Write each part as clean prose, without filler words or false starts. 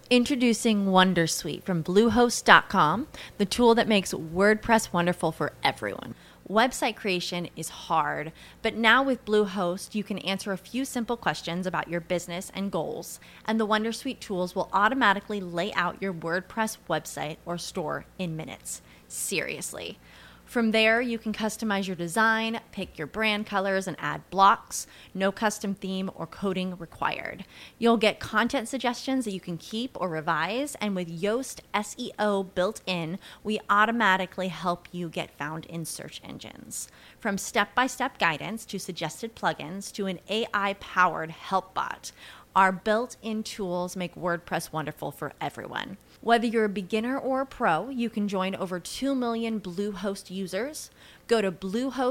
Introducing Wondersuite from Bluehost.com, the tool that makes WordPress wonderful for everyone. Website creation is hard, but now with Bluehost, you can answer a few simple questions about your business and goals, and the Wondersuite tools will automatically lay out your WordPress website or store in minutes. Seriously. From there, you can customize your design, pick your brand colors, and add blocks. No custom theme or coding required. You'll get content suggestions that you can keep or revise, and with Yoast SEO built in, we automatically help you get found in search engines. From step-by-step guidance to suggested plugins to an AI-powered help bot, our built-in tools make WordPress wonderful for everyone. Whether you're a beginner or a pro, you can join over 2 million Bluehost users. Go to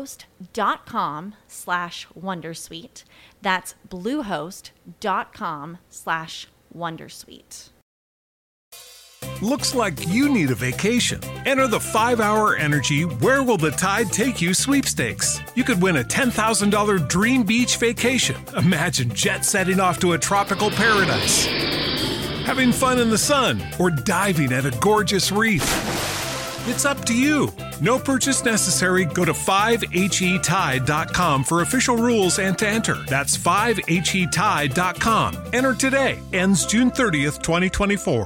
bluehost.com/wondersuite. That's bluehost.com/wondersuite. Looks like you need a vacation. Enter the 5-Hour Energy Where Will the Tide Take You sweepstakes. You could win a $10,000 dream beach vacation. Imagine jet setting off to a tropical paradise, having fun in the sun, or diving at a gorgeous reef. It's up to you. No purchase necessary. Go to 5HETide.com for official rules and to enter. That's 5HETide.com. Enter today. Ends June 30th, 2024.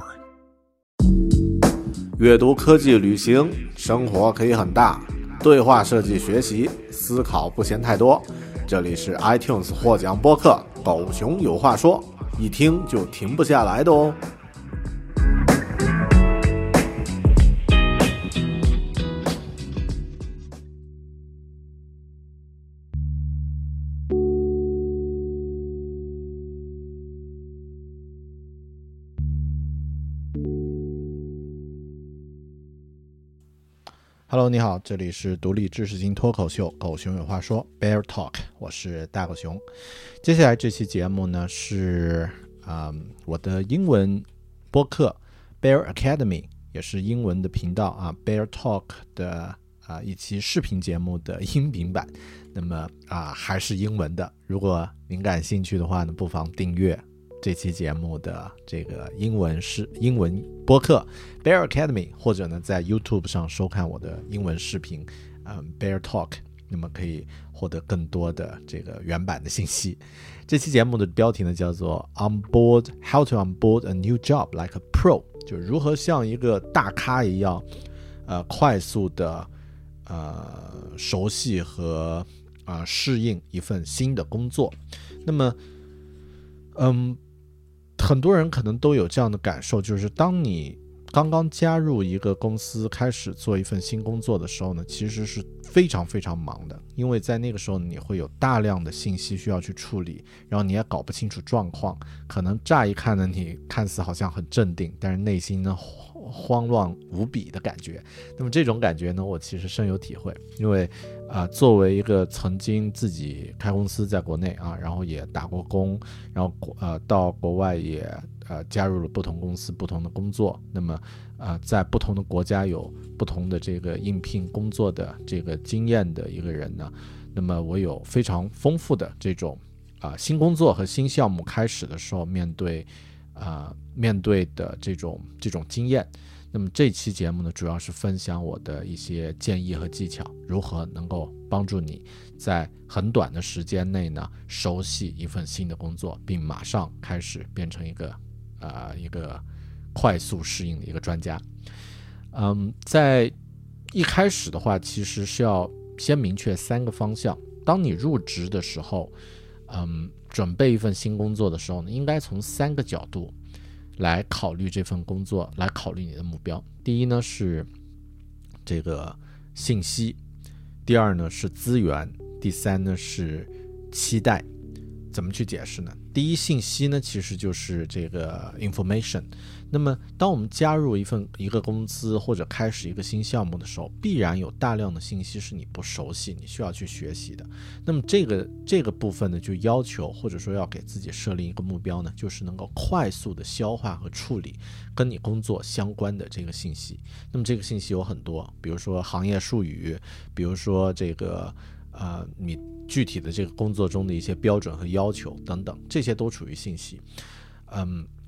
阅读、科技、旅行，生活可以很大。对话设计学习，思考不嫌太多。这里是 iTunes 获奖播客《狗熊有话说》，一听就停不下来的哦。Hello， 你好，这里是独立知识型脱口秀《狗熊有话说》Bear Talk， 我是大狗熊。接下来这期节目呢是我的英文播客 Bear Academy， 也是英文的频道啊 Bear Talk 的一期视频节目的音频版。那么还是英文的，如果您感兴趣的话呢，不妨订阅这期节目的这个英文播客 Bear Academy， 或者呢在 YouTube 上收看我的英文视频Bear Talk， 那么可以获得更多的这个原版的信息。这期节目的标题呢叫做 How to onboard a new job like a pro， 就如何像一个大咖一样快速的熟悉和适应一份新的工作。那么很多人可能都有这样的感受，就是当你刚刚加入一个公司开始做一份新工作的时候呢，其实是非常非常忙的，因为在那个时候你会有大量的信息需要去处理，然后你也搞不清楚状况，可能乍一看呢你看似好像很镇定，但是内心呢慌乱无比的感觉。那么这种感觉呢我其实深有体会，因为作为一个曾经自己开公司在国内然后也打过工，然后到国外也加入了不同公司不同的工作，那么在不同的国家有不同的这个应聘工作的这个经验的一个人呢，那么我有非常丰富的这种新工作和新项目开始的时候面对的这种经验。那么这期节目呢主要是分享我的一些建议和技巧，如何能够帮助你在很短的时间内呢熟悉一份新的工作，并马上开始变成一个快速适应的一个专家。在一开始的话其实是要先明确3个方向。当你入职的时候准备一份新工作的时候呢，应该从3个角度来考虑这份工作，来考虑你的目标。第一呢是这个信息，第二呢是资源，第三呢是期待。怎么去解释呢？第一，信息呢其实就是这个 information。那么当我们加入一个公司或者开始一个新项目的时候，必然有大量的信息是你不熟悉，你需要去学习的。那么这个部分呢，就要求或者说要给自己设立一个目标呢，就是能够快速的消化和处理跟你工作相关的这个信息。那么这个信息有很多，比如说行业术语，比如说这个你具体的这个工作中的一些标准和要求等等，这些都属于信息。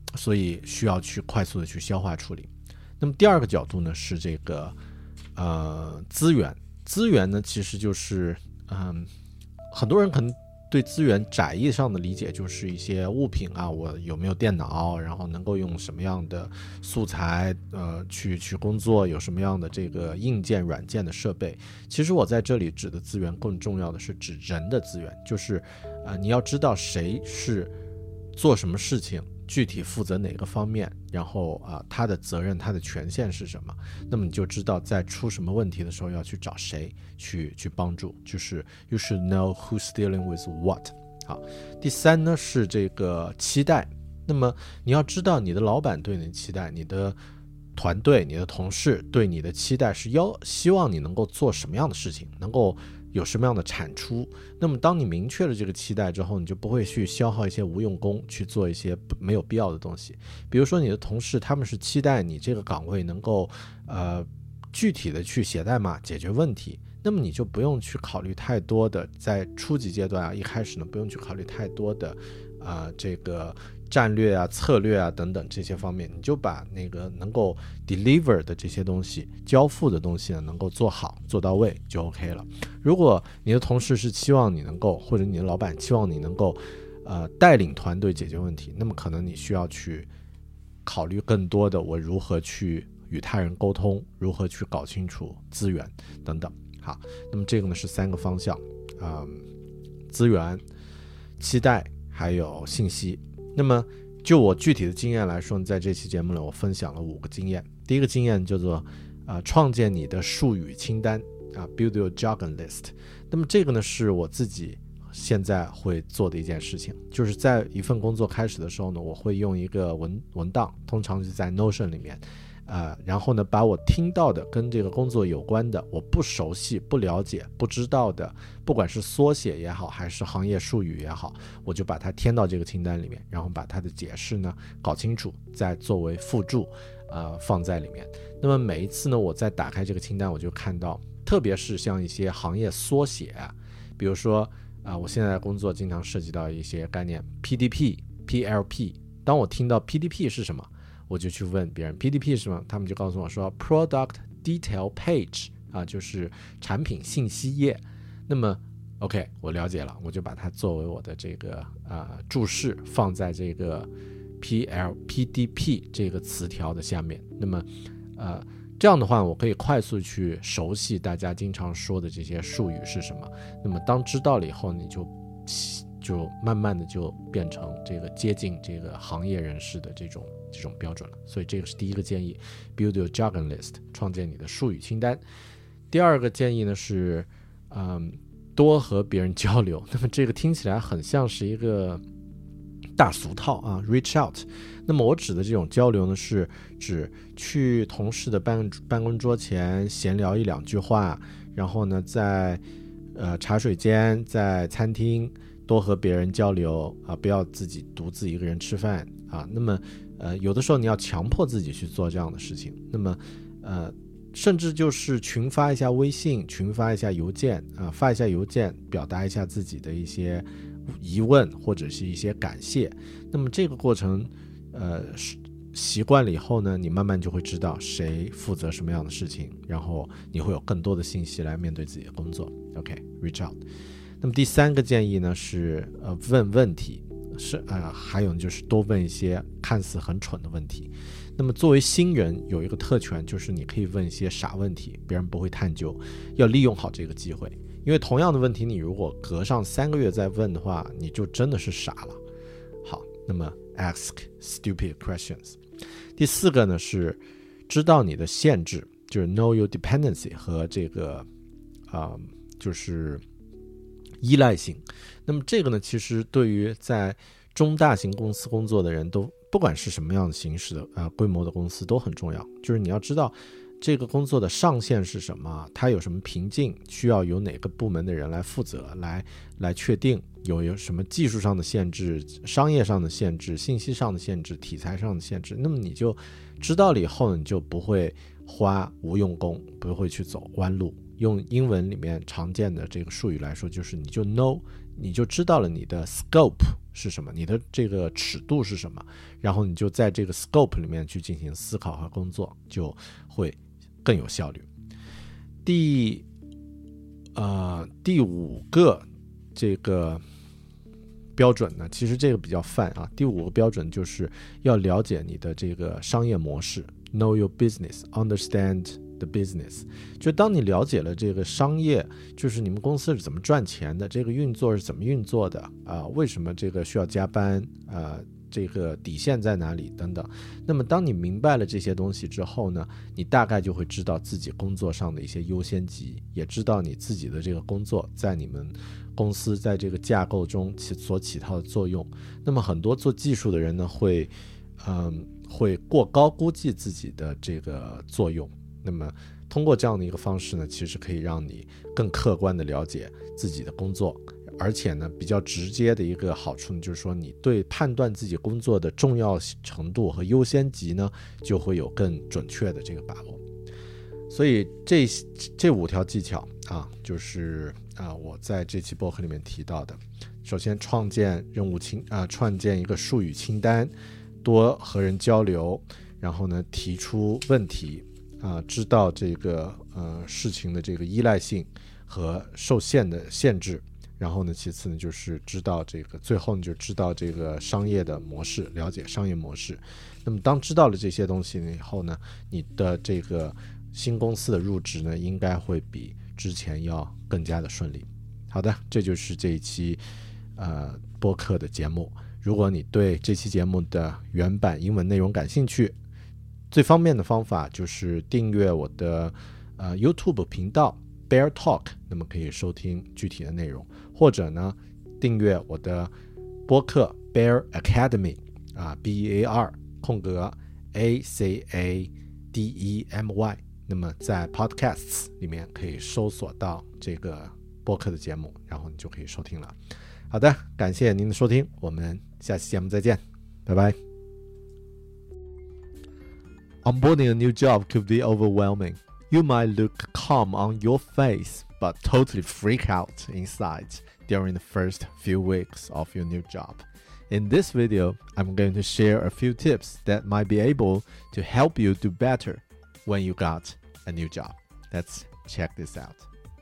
所以需要去快速的去消化处理。那么第二个角度呢是这个资源呢其实就是很多人可能对资源窄义上的理解就是一些物品啊，我有没有电脑，然后能够用什么样的素材去工作，有什么样的这个硬件软件的设备。其实我在这里指的资源更重要的是指人的资源，就是你要知道谁是做什么事情，具体负责哪个方面，然后他的责任他的权限是什么，那么你就知道在出什么问题的时候要去找谁去帮助，就是 you should know who's dealing with what。 好，第三呢是这个期待。那么你要知道你的老板对你的期待，你的团队你的同事对你的期待是希望你能够做什么样的事情，能够有什么样的产出。那么当你明确了这个期待之后，你就不会去消耗一些无用功，去做一些没有必要的东西。比如说你的同事他们是期待你这个岗位能够具体的去写代码解决问题，那么你就不用去考虑太多的，在初级阶段一开始呢不用去考虑太多的这个战略啊策略啊等等这些方面，你就把那个能够 deliver 的这些东西，交付的东西呢能够做好做到位就 OK 了。如果你的同事是期望你能够，或者你的老板期望你能够带领团队解决问题，那么可能你需要去考虑更多的我如何去与他人沟通，如何去搞清楚资源等等。好，那么这个呢是3个方向，资源、期待还有信息。那么就我具体的经验来说，在这期节目里我分享了5个经验。第一个经验叫做创建你的术语清单build your jargon list。 那么这个呢是我自己现在会做的一件事情，就是在一份工作开始的时候呢，我会用一个文档，通常是在 Notion 里面然后呢把我听到的跟这个工作有关的，我不熟悉不了解不知道的，不管是缩写也好还是行业术语也好，我就把它填到这个清单里面，然后把它的解释呢搞清楚，再作为附注放在里面。那么每一次呢我再打开这个清单，我就看到特别是像一些行业缩写比如说我现在工作经常涉及到一些概念 PDP、PLP。 当我听到 PDP 是什么，我就去问别人 PDP 是什么，他们就告诉我说 Product Detail Page 就是产品信息页。那么 OK 我了解了，我就把它作为我的这个注释放在这个 PDP 这个词条的下面。那么这样的话我可以快速去熟悉大家经常说的这些术语是什么。那么当知道了以后，你就慢慢的就变成这个接近这个行业人士的这种标准了。所以这个是第一个建议 build your jargon list， 创建你的术语清单。第二个建议呢是多和别人交流。那么这个听起来很像是一个大俗套reach out。那么我指的这种交流呢是指去同事的办公桌前闲聊1-2句话，然后呢在茶水间在餐厅多和别人交流不要自己独自一个人吃饭那么有的时候你要强迫自己去做这样的事情。那么甚至就是群发一下微信，群发一下邮件发一下邮件表达一下自己的一些疑问或者是一些感谢。那么这个过程习惯了以后呢，你慢慢就会知道谁负责什么样的事情，然后你会有更多的信息来面对自己的工作。 OK reach out。 那么第3个建议呢是问问题，还有就是多问一些看似很蠢的问题。那么作为新人有一个特权，就是你可以问一些傻问题，别人不会探究，要利用好这个机会。因为同样的问题你如果隔上3个月再问的话，你就真的是傻了。好，那么 ask stupid questions。 第4个呢是知道你的限制，就是 know your dependency 和这个就是依赖性。那么这个呢其实对于在中大型公司工作的人都不管是什么样的形式的规模的公司都很重要。就是你要知道这个工作的上限是什么，它有什么瓶颈，需要由哪个部门的人来负责，来确定有什么技术上的限制，商业上的限制，信息上的限制，题材上的限制。那么你就知道了以后，你就不会花无用功，不会去走弯路。用英文里面常见的这个术语来说，就是你就 know， 你就知道了你的 scope 是什么，你的这个尺度是什么，然后你就在这个 scope 里面去进行思考和工作，就会更有效率。第五个这个标准呢，其实这个比较泛啊。第五个标准就是要了解你的这个商业模式 ，Know your business, understand the business。就当你了解了这个商业，就是你们公司是怎么赚钱的，这个运作是怎么运作的为什么这个需要加班这个底线在哪里等等。那么当你明白了这些东西之后呢，你大概就会知道自己工作上的一些优先级，也知道你自己的这个工作在你们公司在这个架构中所起到的作用。那么很多做技术的人呢会过高估计自己的这个作用。那么通过这样的一个方式呢，其实可以让你更客观的了解自己的工作，而且呢比较直接的一个好处呢，就是说你对判断自己工作的重要程度和优先级呢就会有更准确的这个把握。所以这5条技巧就是我在这期播客里面提到的。首先创建创建一个术语清单，多和人交流，然后呢提出问题知道这个事情的这个依赖性和受限的限制，然后呢其次呢就是知道这个，最后你就知道这个商业的模式，了解商业模式。那么当知道了这些东西以后呢，你的这个新公司的入职呢应该会比之前要更加的顺利。好的，这就是这一期播客的节目。如果你对这期节目的原版英文内容感兴趣，最方便的方法就是订阅我的YouTube 频道 Bear Talk， 那么可以收听具体的内容，或者呢订阅我的播客 Bear Academy BEAR ACADEMY， 那么在 Podcasts 里面可以搜索到这个播客的节目，然后你就可以收听了。好的，感谢您的收听，我们下期节目再见，拜拜。Onboarding a new job could be overwhelming. You might look calm on your face, but totally freak out inside during the first few weeks of your new job. In this video, I'm going to share a few tips that might be able to help you do better when you got a new job. Let's check this out.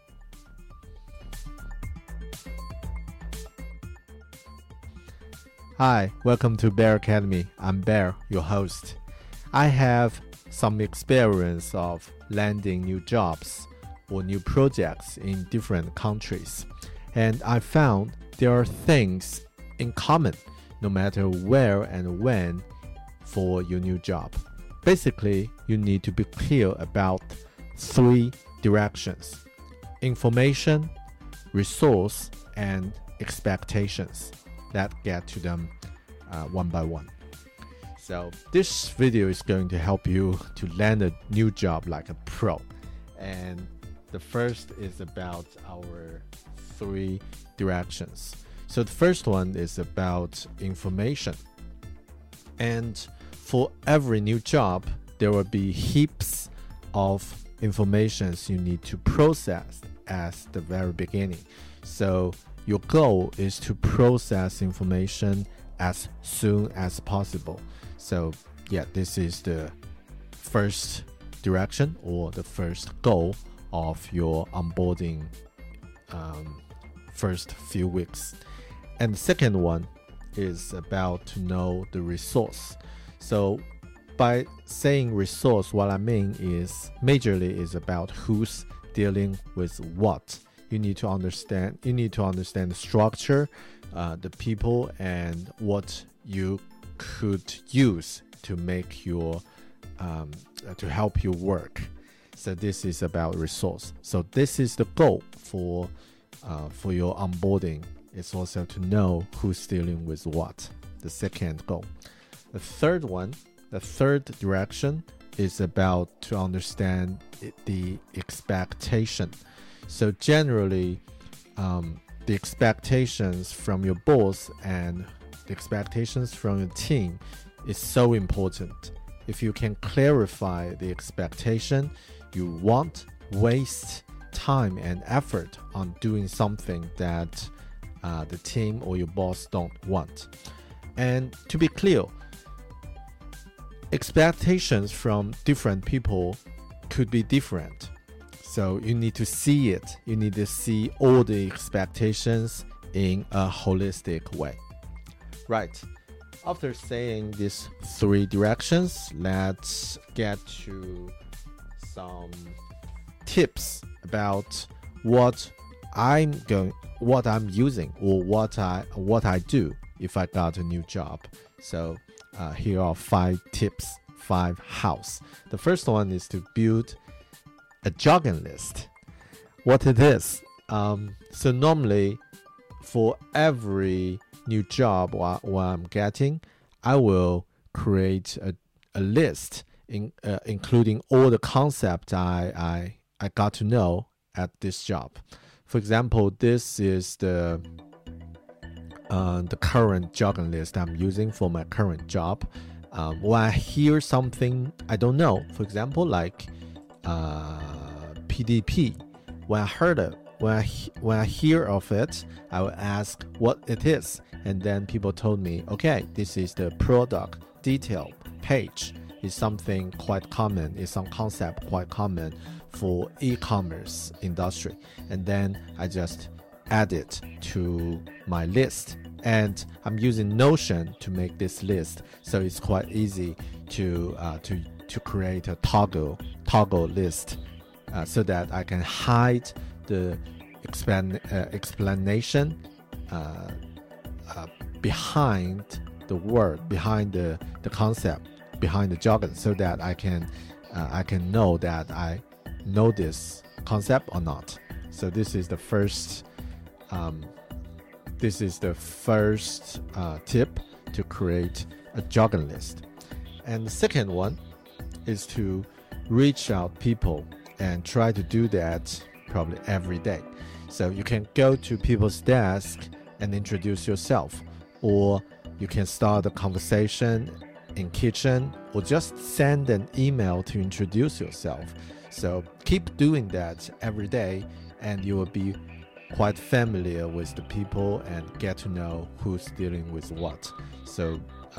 Hi, welcome to Bear Academy. I'm Bear, your host. I have some experience of landing new jobs or new projects in different countries, and I found there are things in common no matter where and when for your new job. Basically, you need to be clear about 3 directions: information, resource, and expectations. Let's get to them one by one. So this video is going to help you to land a new job like a pro. And the first is about our 3 directions. So the first one is about information. And for every new job, there will be heaps of informations you need to process at the very beginning. So your goal is to process information as soon as possible. So yeah, this is the first direction or the first goal of your onboarding first few weeks. And the second one is about to know the resource. So by saying resource, what I mean is majorly is about who's dealing with what. You need to understand the structure, the people, and what you could use to make your to help you work. So this is about resource. So this is the goal for your onboarding. It's also to know who's dealing with what. The second goal. The third direction is about to understand the expectation. So generally, the expectations from your boss and the expectations from your team is so important. If you can clarify the expectation, you won't waste time and effort on doing something that the team or your boss don't want. And to be clear, expectations from different people could be different. So you need to see it. You need to see all the expectations in a holistic way. Right. After saying these 3 directions, let's get to some tips about what I'm using or what I do if I got a new job. So here are 5 tips, 5 hows. The first one is to build a jargon list. What it is? So normally for every new job what I'm getting, I will create a list including all the concepts I got to know at this job. For example, this is the current jargon list I'm using for my current job. When I hear something I don't know, for example, like PDP, when I hear of it, I will ask what it is, and then people told me, okay, this is the product detail page. It's something quite common. It's some concept quite common for e-commerce industry, and then I just add it to my list. And I'm using Notion to make this list, so it's quite easy to create a toggle list, so that I can hide the explanation behind the word, behind the concept, behind the jargon, so that I can know that I know this concept or not. So this is the first tip to create a jargon list. And the second one is to reach out people and try to do that probably every day. So you can go to people's desk and introduce yourself, or you can start a conversation in kitchen, or just send an email to introduce yourself. So keep doing that every day, and you will be quite familiar with the people and get to know who's dealing with what. So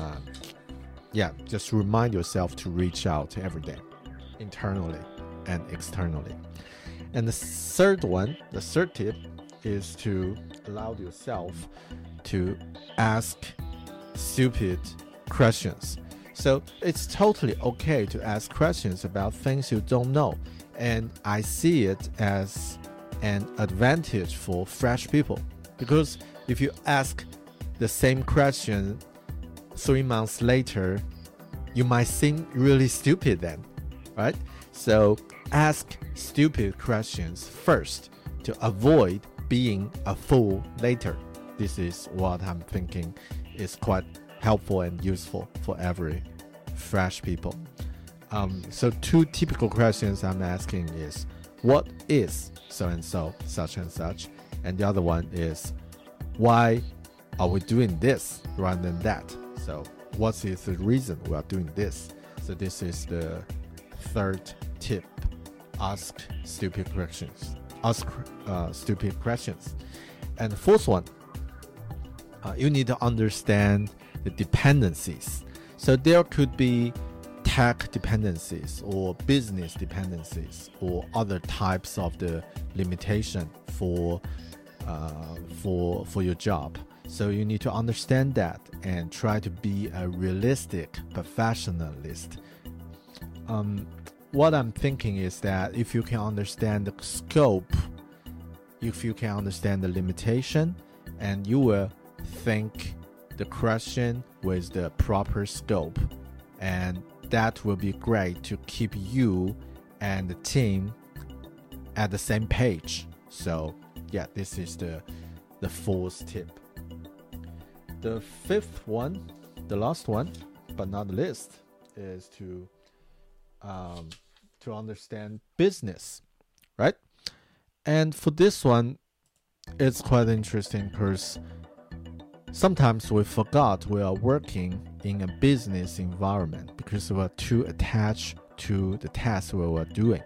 just remind yourself to reach out every day, internally and externally. And the third tip is to allow yourself to ask stupid questions. So it's totally okay to ask questions about things you don't know. And I see it as an advantage for fresh people, because if you ask the same question 3 months later, you might seem really stupid then, right? So ask stupid questions first to avoid being a fool later. This is what I'm thinking is quite helpful and useful for every fresh people. So 2 typical questions I'm asking is, what is so-and-so, such and such? And the other one is, why are we doing this rather than that? So what is the reason we are doing this? So this is the third tip. Ask stupid questions. And the fourth one, you need to understand the dependencies. So there could be tech dependencies or business dependencies or other types of the limitation for your job. So you need to understand that and try to be a realistic professionalist. What I'm thinking is that if you can understand the scope, if you can understand the limitation, and you will think the question with the proper scope, and that will be great to keep you and the team at the same page. So yeah, this is the fourth tip. The fifth one, the last one, but not the least, is to understand business, right? And for this one, it's quite interesting because sometimes we forgot we are working in a business environment because we are too attached to the task we were doing.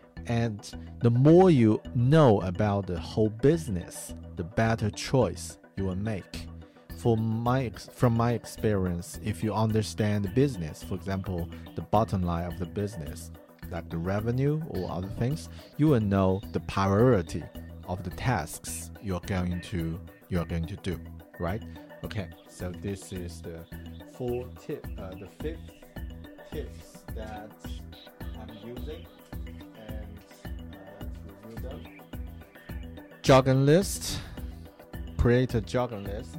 And the more you know about the whole business, the better choice you will make. From my experience, if you understand the business, for example, the bottom line of the business, like the revenue or other things, you will know the priority of the tasks you're going to do, right? Okay, so this is the the fifth tips that I'm using, and let's review them. Jargon list. Create a jargon list.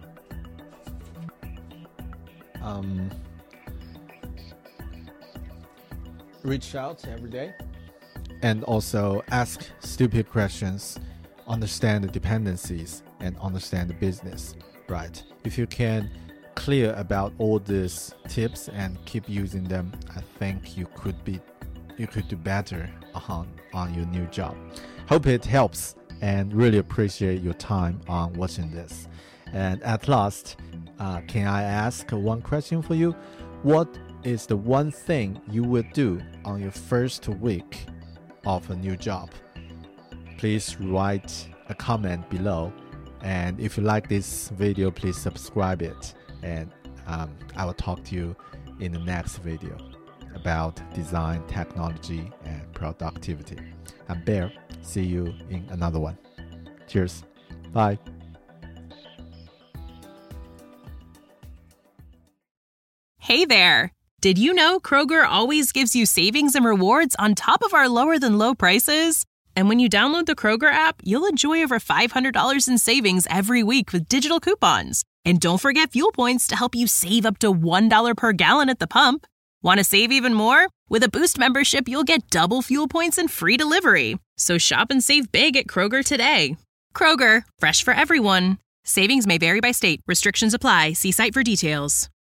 Reach out every day, and also ask stupid questions, understand the dependencies, and understand the business, right? If you can clear about all these tips and keep using them, I think you could do better on your new job. Hope it helps, and really appreciate your time on watching this. And at last, can I ask one question for you? What is the one thing you would do on your first week of a new job? Please write a comment below, and if you like this video, please subscribe it, and I will talk to you in the next video about design, technology, and productivity. I'm Bear. See you in another one. Cheers. Bye. Hey there! Did you know Kroger always gives you savings and rewards on top of our lower-than-low prices? And when you download the Kroger app, you'll enjoy over $500 in savings every week with digital coupons. And don't forget fuel points to help you save up to $1 per gallon at the pump. Want to save even more? With a Boost membership, you'll get double fuel points and free delivery. So shop and save big at Kroger today. Kroger, fresh for everyone. Savings may vary by state. Restrictions apply. See site for details.